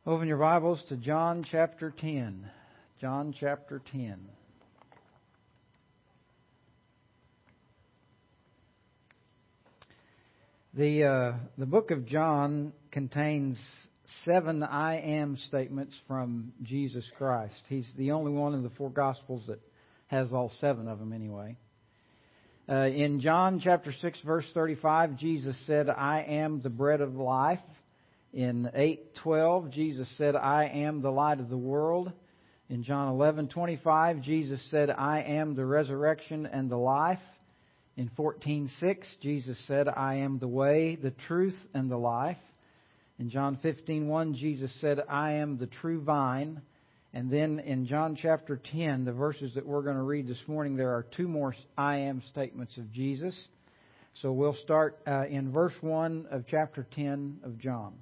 Open your Bibles to John chapter 10. John chapter 10. The book of John contains 7 I am statements from Jesus Christ. He's the only one in the 4 Gospels that has all 7 of them anyway. In John chapter 6 verse 35, Jesus said, I am the bread of life. In 8:12, Jesus said, I am the light of the world. In John 11:25, Jesus said, I am the resurrection and the life. In 14:6, Jesus said, I am the way, the truth, and the life. In John 15:1, Jesus said, I am the true vine. And then in John chapter 10, the verses that we're going to read this morning, there are 2 more I am statements of Jesus. So we'll start in verse 1 of chapter 10 of John.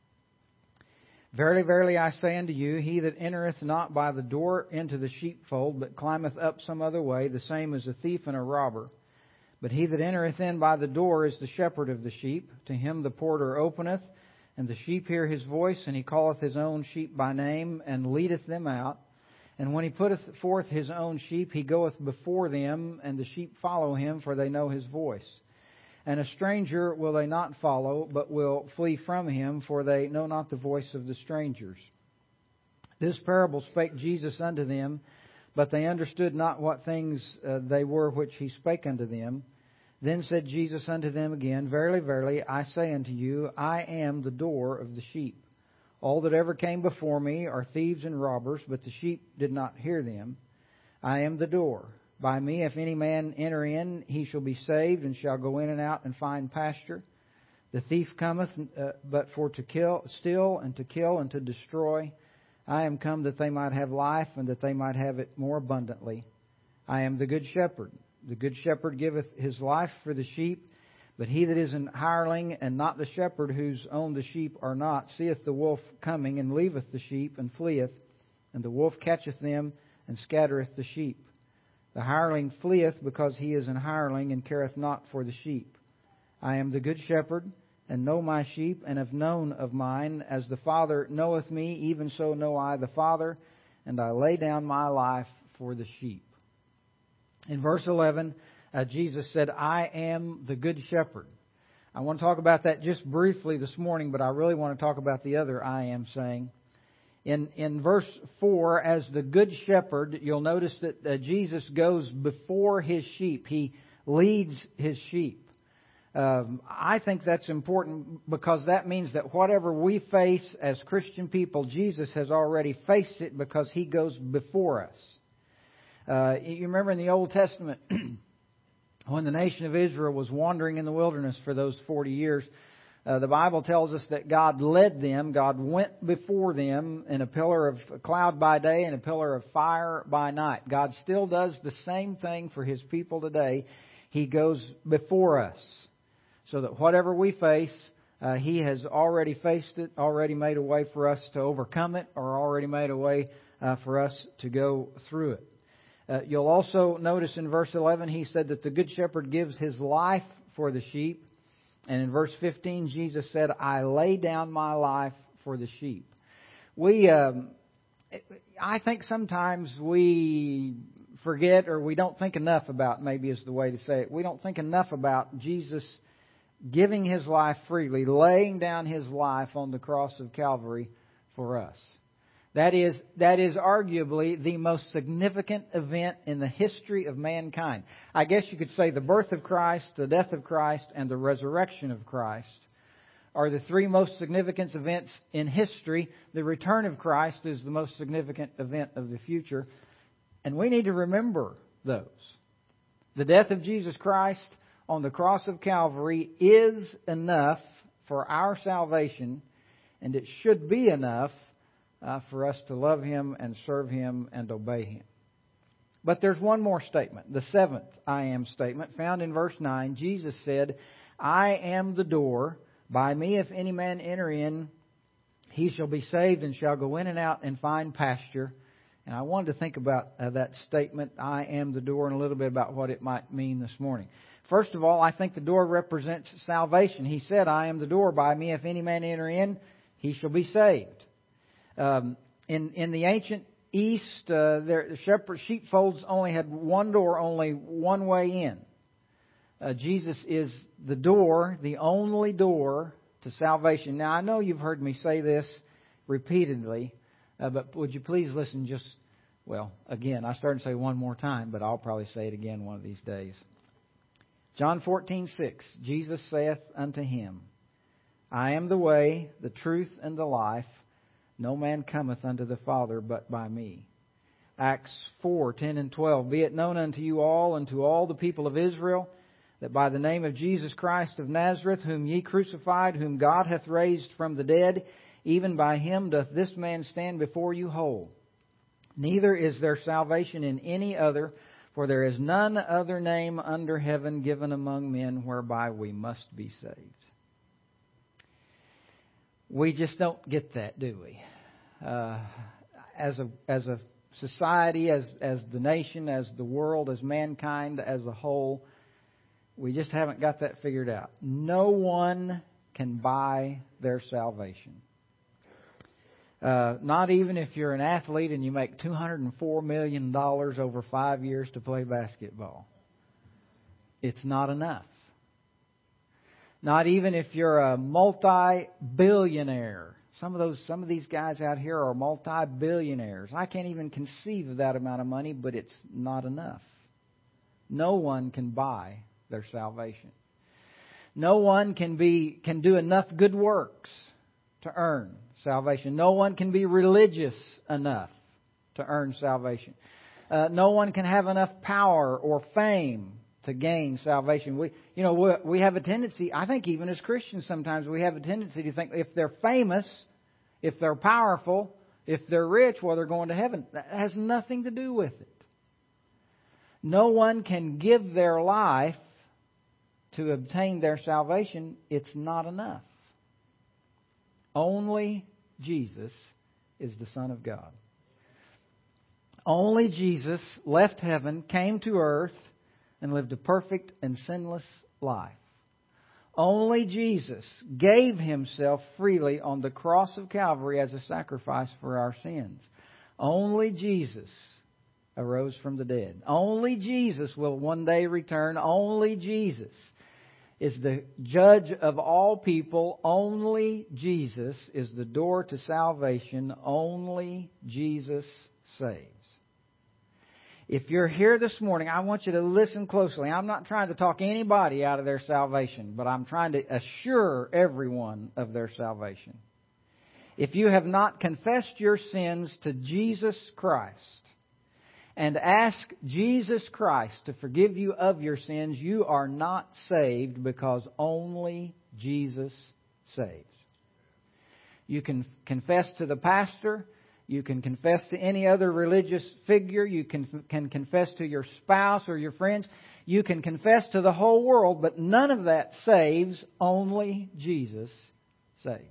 Verily, verily, I say unto you, he that entereth not by the door into the sheepfold, but climbeth up some other way, the same is a thief and a robber. But he that entereth in by the door is the shepherd of the sheep. To him the porter openeth, and the sheep hear his voice, and he calleth his own sheep by name, and leadeth them out. And when he putteth forth his own sheep, he goeth before them, and the sheep follow him, for they know his voice. And a stranger will they not follow, but will flee from him, for they know not the voice of the strangers. This parable spake Jesus unto them, but they understood not what things they were which he spake unto them. Then said Jesus unto them again, Verily, verily, I say unto you, I am the door of the sheep. All that ever came before me are thieves and robbers, but the sheep did not hear them. I am the door. By me, if any man enter in, he shall be saved, and shall go in and out and find pasture. The thief cometh but for to steal, and to kill, and to destroy. I am come that they might have life, and that they might have it more abundantly. I am the good shepherd. The good shepherd giveth his life for the sheep. But he that is an hireling, and not the shepherd, whose own the sheep are not, seeth the wolf coming, and leaveth the sheep, and fleeth. And the wolf catcheth them, and scattereth the sheep. The hireling fleeth, because he is an hireling, and careth not for the sheep. I am the good shepherd, and know my sheep, and have known of mine. As the Father knoweth me, even so know I the Father, and I lay down my life for the sheep. In verse 11, Jesus said, I am the good shepherd. I want to talk about that just briefly this morning, but I really want to talk about the other I am saying. In verse 4, as the good shepherd, you'll notice that Jesus goes before his sheep. He leads his sheep. I think that's important because that means that whatever we face as Christian people, Jesus has already faced it because he goes before us. You remember in the Old Testament, when the nation of Israel was wandering in the wilderness for those 40 years, the Bible tells us that God led them. God went before them in a pillar of cloud by day and a pillar of fire by night. God still does the same thing for His people today. He goes before us so that whatever we face, He has already faced it, already made a way for us to overcome it, or already made a way for us to go through it. You'll also notice in verse 11, He said that the Good Shepherd gives His life for the sheep. And in verse 15, Jesus said, I lay down my life for the sheep. I think sometimes we forget, or we don't think enough about, maybe is the way to say it, we don't think enough about Jesus giving His life freely, laying down His life on the cross of Calvary for us. That is arguably the most significant event in the history of mankind. I guess you could say the birth of Christ, the death of Christ, and the resurrection of Christ are the 3 most significant events in history. The return of Christ is the most significant event of the future. And we need to remember those. The death of Jesus Christ on the cross of Calvary is enough for our salvation, and it should be enough for us to love Him and serve Him and obey Him. But there's one more statement, the 7th I am statement, found in verse 9. Jesus said, I am the door. By me, if any man enter in, he shall be saved and shall go in and out and find pasture. And I wanted to think about that statement, I am the door, and a little bit about what it might mean this morning. First of all, I think the door represents salvation. He said, I am the door. By me, if any man enter in, he shall be saved. In the ancient East, the sheepfolds only had one door, only one way in. Jesus is the door, the only door to salvation. Now, I know you've heard me say this repeatedly, but would you please listen again, I started to say one more time, but I'll probably say it again one of these days. John 14:6, Jesus saith unto him, I am the way, the truth, and the life. No man cometh unto the Father but by me. Acts 4:10 and 12, be it known unto you all and to all the people of Israel, that by the name of Jesus Christ of Nazareth, whom ye crucified, whom God hath raised from the dead, even by him doth this man stand before you whole. Neither is there salvation in any other, for there is none other name under heaven given among men whereby we must be saved. We just don't get that, do we? As a society, as the nation, as the world, as mankind as a whole, we just haven't got that figured out. No one can buy their salvation. Not even if you're an athlete and you make $204 million over 5 years to play basketball. It's not enough. Not even if you're a multi-billionaire. Some of these guys out here are multi-billionaires. I can't even conceive of that amount of money, but it's not enough. No one can buy their salvation. No one can do enough good works to earn salvation. No one can be religious enough to earn salvation. No one can have enough power or fame to gain salvation. We have a tendency, I think even as Christians sometimes, we have a tendency to think if they're famous, if they're powerful, if they're rich, well, they're going to heaven. That has nothing to do with it. No one can give their life to obtain their salvation. It's not enough. Only Jesus is the Son of God. Only Jesus left heaven, came to earth, and lived a perfect and sinless life. Only Jesus gave Himself freely on the cross of Calvary as a sacrifice for our sins. Only Jesus arose from the dead. Only Jesus will one day return. Only Jesus is the judge of all people. Only Jesus is the door to salvation. Only Jesus saves. If you're here this morning, I want you to listen closely. I'm not trying to talk anybody out of their salvation, but I'm trying to assure everyone of their salvation. If you have not confessed your sins to Jesus Christ and ask Jesus Christ to forgive you of your sins, you are not saved, because only Jesus saves. You can confess to the pastor. You can confess to any other religious figure. You can confess to your spouse or your friends. You can confess to the whole world, but none of that saves. Only Jesus saves.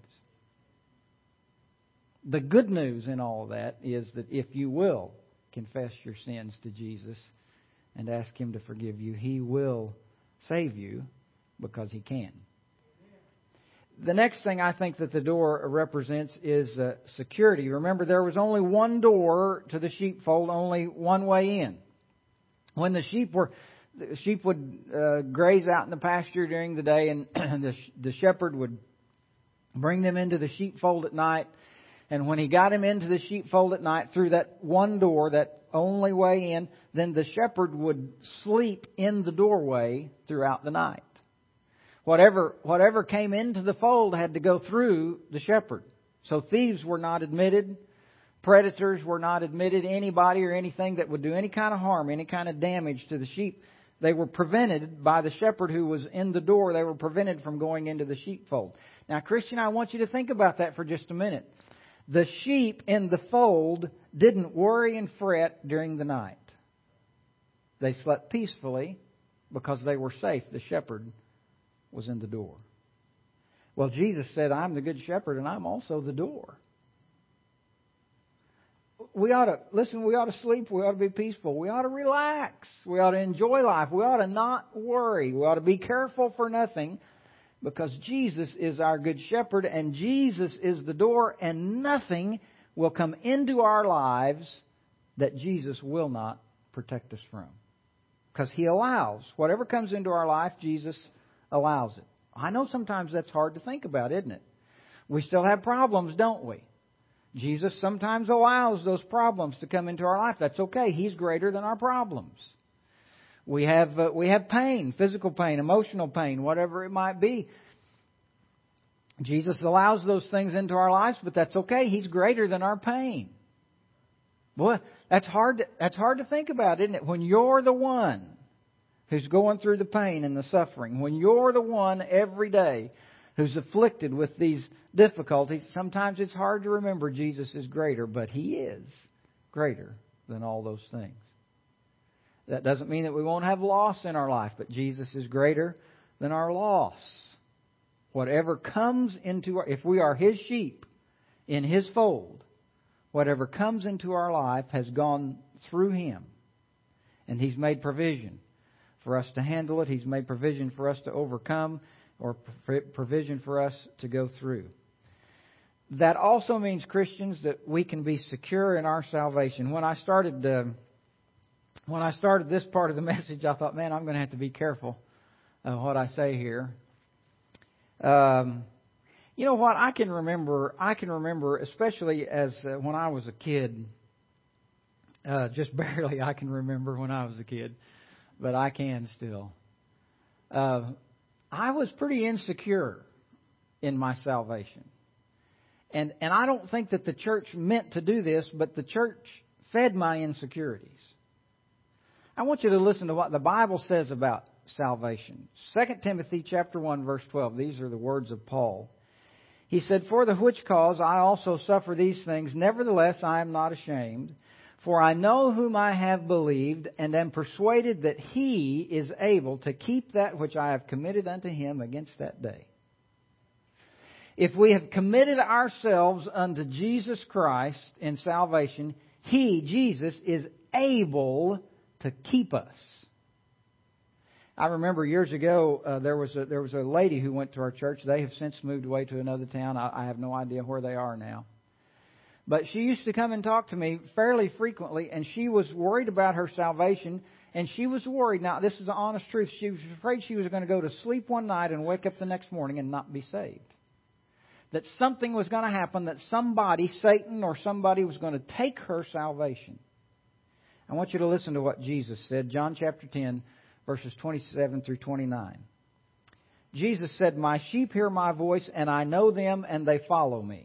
The good news in all of that is that if you will confess your sins to Jesus and ask Him to forgive you, He will save you, because He can. The next thing I think that the door represents is security. Remember, there was only one door to the sheepfold, only one way in. When the sheep would graze out in the pasture during the day, and the shepherd would bring them into the sheepfold at night. And when he got him into the sheepfold at night through that one door, that only way in, then the shepherd would sleep in the doorway throughout the night. Whatever came into the fold had to go through the shepherd. So thieves were not admitted. Predators were not admitted. Anybody or anything that would do any kind of harm, any kind of damage to the sheep, they were prevented by the shepherd who was in the door. They were prevented from going into the sheepfold. Now, Christian, I want you to think about that for just a minute. The sheep in the fold didn't worry and fret during the night. They slept peacefully because they were safe. The shepherd was in the door. Well, Jesus said, I'm the good shepherd and I'm also the door. We ought to sleep. We ought to be peaceful. We ought to relax. We ought to enjoy life. We ought to not worry. We ought to be careful for nothing, because Jesus is our good shepherd and Jesus is the door, and nothing will come into our lives that Jesus will not protect us from. Because He allows. Whatever comes into our life, Jesus allows it. I know sometimes that's hard to think about, isn't it? We still have problems, don't we? Jesus sometimes allows those problems to come into our life. That's okay. He's greater than our problems. We have pain, physical pain, emotional pain, whatever it might be. Jesus allows those things into our lives, but that's okay. He's greater than our pain. Boy, that's hard to think about, isn't it? When you're the one who's going through the pain and the suffering, when you're the one every day who's afflicted with these difficulties, sometimes it's hard to remember Jesus is greater, but He is greater than all those things. That doesn't mean that we won't have loss in our life, but Jesus is greater than our loss. Whatever comes into if we are His sheep in His fold, whatever comes into our life has gone through Him. And He's made provision for us to handle it. He's made provision for us to overcome, or provision for us to go through. That also means, Christians, that we can be secure in our salvation. When I started this part of the message, I thought, man, I'm going to have to be careful of what I say here. You know what? I can remember, especially as when I was a kid. Just barely, I can remember when I was a kid, but I can still. I was pretty insecure in my salvation. And I don't think that the church meant to do this, but the church fed my insecurities. I want you to listen to what the Bible says about salvation. 2 Timothy chapter 1, verse 12. These are the words of Paul. He said, "For the which cause I also suffer these things. Nevertheless, I am not ashamed. For I know whom I have believed, and am persuaded that He is able to keep that which I have committed unto Him against that day." If we have committed ourselves unto Jesus Christ in salvation, He, Jesus, is able to keep us. I remember years ago there was a lady who went to our church. They have since moved away to another town. I have no idea where they are now. But she used to come and talk to me fairly frequently, and she was worried about her salvation, and she was worried. Now, this is the honest truth. She was afraid she was going to go to sleep one night and wake up the next morning and not be saved. That something was going to happen, that somebody, Satan or somebody, was going to take her salvation. I want you to listen to what Jesus said. John chapter 10, verses 27 through 29. Jesus said, "My sheep hear my voice, and I know them, and they follow me."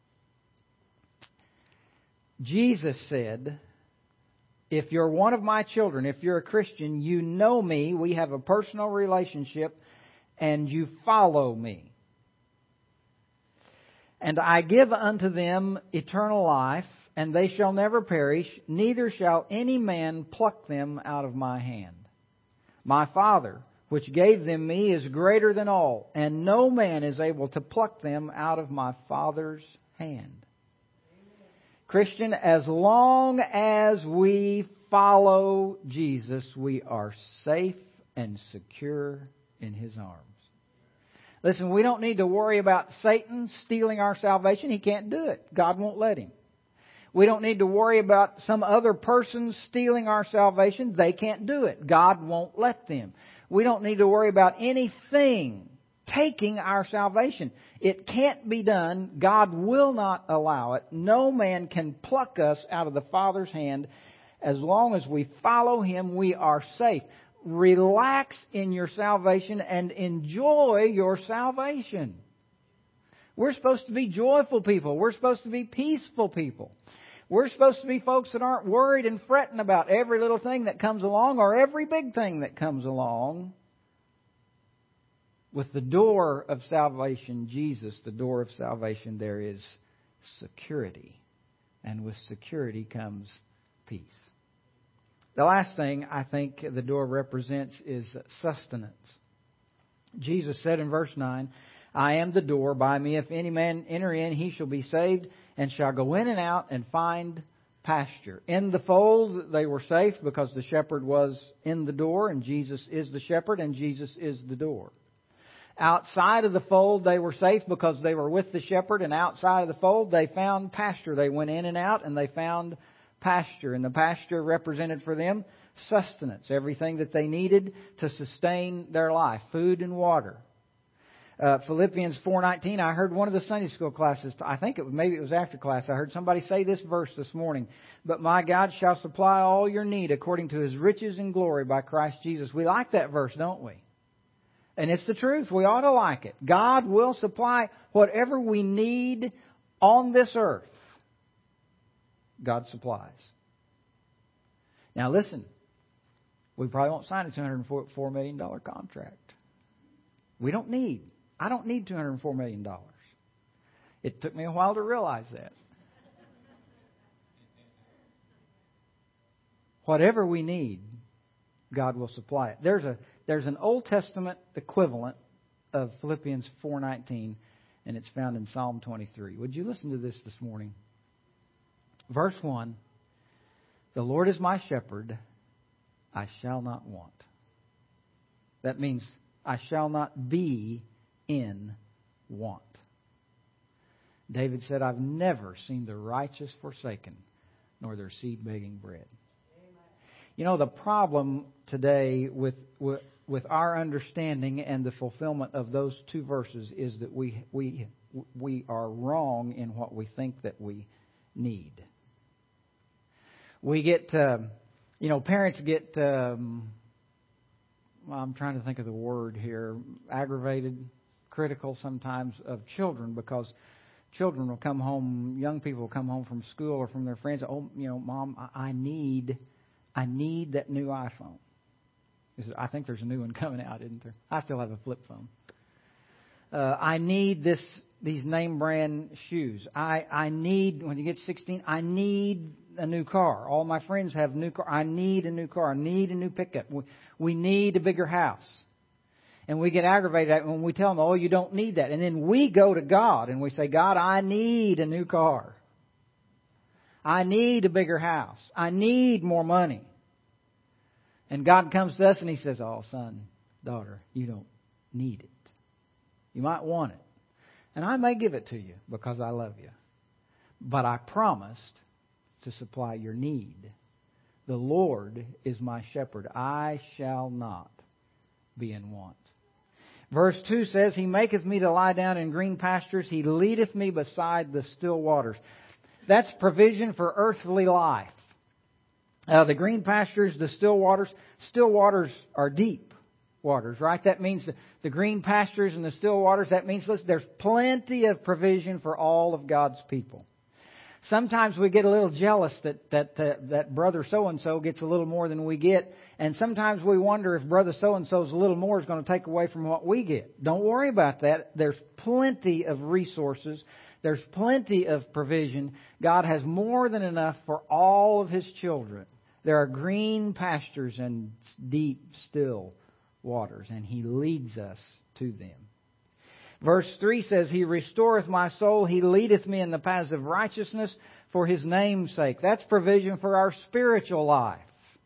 Jesus said, if you're one of my children, if you're a Christian, you know me, we have a personal relationship, and you follow me. "And I give unto them eternal life, and they shall never perish, neither shall any man pluck them out of my hand. My Father, which gave them me, is greater than all, and no man is able to pluck them out of my Father's hand." Christian, as long as we follow Jesus, we are safe and secure in His arms. Listen, we don't need to worry about Satan stealing our salvation. He can't do it. God won't let him. We don't need to worry about some other person stealing our salvation. They can't do it. God won't let them. We don't need to worry about anything taking our salvation. It can't be done. God will not allow it. No man can pluck us out of the Father's hand. As long as we follow Him, we are safe. Relax in your salvation and enjoy your salvation. We're supposed to be joyful people. We're supposed to be peaceful people. We're supposed to be folks that aren't worried and fretting about every little thing that comes along or every big thing that comes along. With the door of salvation, Jesus, the door of salvation, there is security. And with security comes peace. The last thing I think the door represents is sustenance. Jesus said in verse 9, "I am the door. By me, if any man enter in, he shall be saved, and shall go in and out and find pasture." In the fold, they were safe because the shepherd was in the door, and Jesus is the shepherd, and Jesus is the door. Outside of the fold, they were safe because they were with the shepherd, and outside of the fold, they found pasture. They went in and out, and they found pasture. And the pasture represented for them sustenance, everything that they needed to sustain their life, food and water. Philippians 4:19, I heard one of the Sunday school classes, maybe it was after class, I heard somebody say this verse this morning, but my God shall supply all your need according to His riches and glory by Christ Jesus. We like that verse, don't we? And it's the truth. We ought to like it. God will supply whatever we need on this earth. God supplies. Now listen, we probably won't sign a $204 million contract. I don't need $204 million. It took me a while to realize that. Whatever we need, God will supply it. There's an Old Testament equivalent of Philippians 4:19, and it's found in Psalm 23. Would you listen to this morning? Verse 1, the Lord is my shepherd, I shall not want. That means I shall not be in want. David said, I've never seen the righteous forsaken, nor their seed begging bread. You know, the problem today with our understanding and the fulfillment of those two verses is that we are wrong in what we think that we need. We get, parents get, I'm trying to think of the word here, aggravated, critical sometimes of children because children will come home, young people will come home from school or from their friends. Oh, Mom, I need that new iPhone. I think there's a new one coming out, isn't there? I still have a flip phone. I need these name brand shoes. I need, when you get 16, I need a new car. All my friends have new car. I need a new car. I need a new pickup. We need a bigger house. And we get aggravated when we tell them, oh, you don't need that. And then we go to God and we say, God, I need a new car. I need a bigger house. I need more money. And God comes to us and He says, oh, son, daughter, you don't need it. You might want it. And I may give it to you because I love you. But I promised to supply your need. The Lord is my shepherd. I shall not be in want. Verse 2 says, He maketh me to lie down in green pastures. He leadeth me beside the still waters. That's provision for earthly life. The green pastures, the still waters. Still waters are deep waters, right? That means the green pastures and the still waters, that means there's plenty of provision for all of God's people. Sometimes we get a little jealous that brother so-and-so gets a little more than we get. And sometimes we wonder if brother so-and-so's a little more is going to take away from what we get. Don't worry about that. There's plenty of resources. There's plenty of provision. God has more than enough for all of His children. There are green pastures and deep, still waters, and He leads us to them. Verse 3 says, He restoreth my soul. He leadeth me in the paths of righteousness for His name's sake. That's provision for our spiritual life.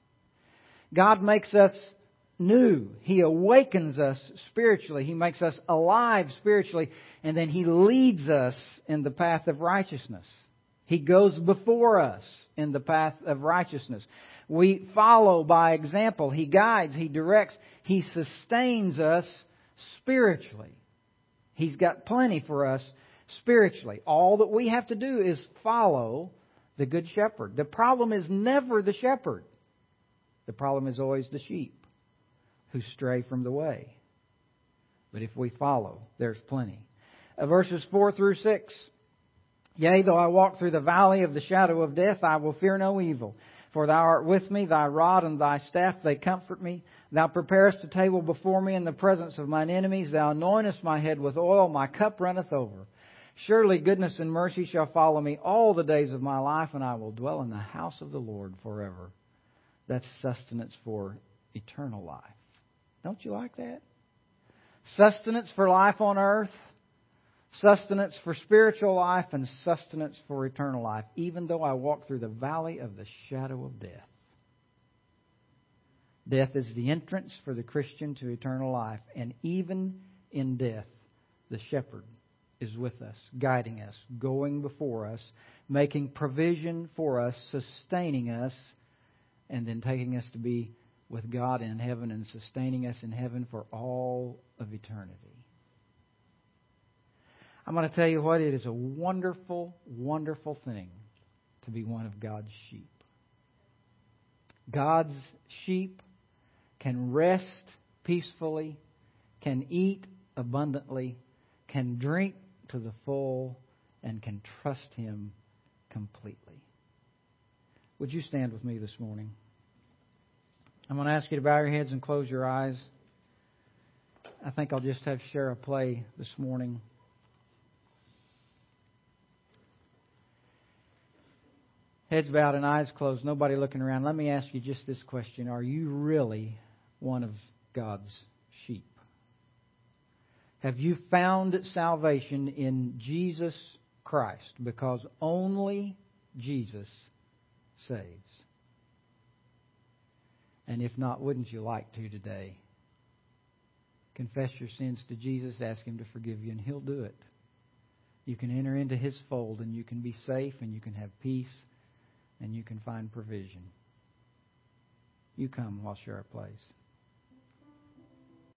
God makes us new. He awakens us spiritually. He makes us alive spiritually. And then He leads us in the path of righteousness. He goes before us in the path of righteousness. We follow by example. He guides. He directs. He sustains us spiritually. He's got plenty for us spiritually. All that we have to do is follow the Good Shepherd. The problem is never the shepherd. The problem is always the sheep who stray from the way. But if we follow, there's plenty. Verses 4 through 6. Yea, though I walk through the valley of the shadow of death, I will fear no evil. For Thou art with me, Thy rod and Thy staff, they comfort me. Thou preparest a table before me in the presence of mine enemies. Thou anointest my head with oil, my cup runneth over. Surely goodness and mercy shall follow me all the days of my life, and I will dwell in the house of the Lord forever. That's sustenance for eternal life. Don't you like that? Sustenance for life on earth, sustenance for spiritual life, and sustenance for eternal life, even though I walk through the valley of the shadow of death. Death is the entrance for the Christian to eternal life. And even in death, the shepherd is with us, guiding us, going before us, making provision for us, sustaining us, and then taking us to be with God in heaven and sustaining us in heaven for all of eternity. I'm going to tell you what, it is a wonderful, wonderful thing to be one of God's sheep. God's sheep can rest peacefully, can eat abundantly, can drink to the full, and can trust Him completely. Would you stand with me this morning? I'm going to ask you to bow your heads and close your eyes. I think I'll just have Shara play this morning. Heads bowed and eyes closed, nobody looking around. Let me ask you just this question. Are you really one of God's sheep? Have you found salvation in Jesus Christ? Because only Jesus saves. And if not, wouldn't you like to today? Confess your sins to Jesus, ask Him to forgive you, and He'll do it. You can enter into His fold, and you can be safe, and you can have peace, and you can find provision. You come while Shara plays.